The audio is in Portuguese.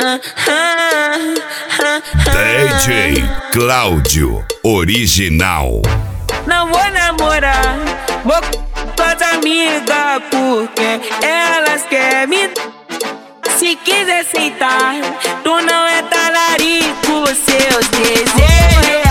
DJ Cláudio Original. Não vou namorar, vou com as amigas, porque elas querem me. Se quiser sentar, tu não é talarico, seus desejos